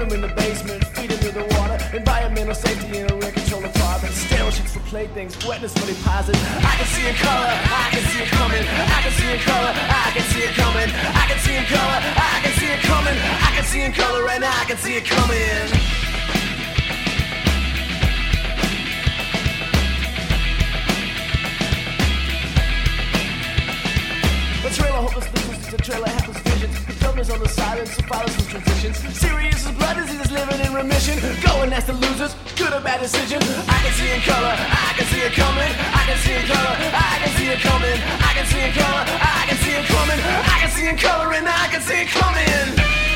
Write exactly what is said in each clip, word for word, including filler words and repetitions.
room in the basement, feet into the water, environmental safety in a rent control apartment, sterile sheets for playthings, wetness for deposits. I can see in color, I can see it coming. I can see in color, I can see it coming. I can see in color, I can see it coming. I can see in color right now, I can see it coming. The trailer hopeless loses, the trailer helpless visions. The filmers on the silence, so follows some transitions. Serious as blood disease, living in remission. Going as the losers, good or bad decision. I can see in color, I can see it coming. I can see in color, I can see it coming. I can see in color, I can see it coming. I can see in color and I can see it coming.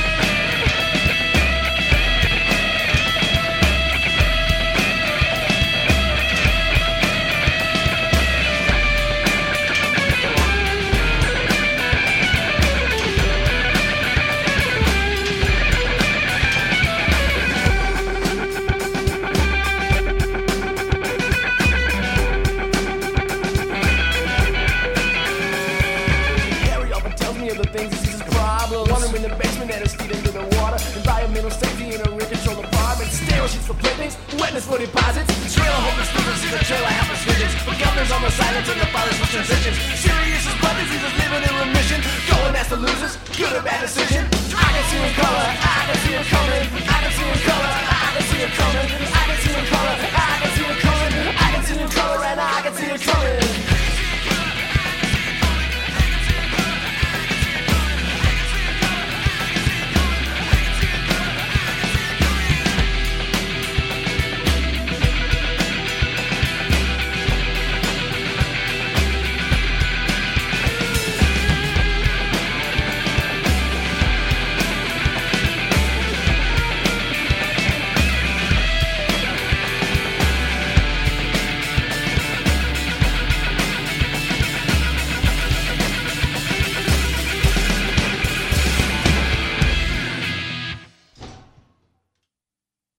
For playthings, wetness for deposits. Trailer hopeless losers, see the trailer helpless visions. The governors on the silence and the fathers for transitions.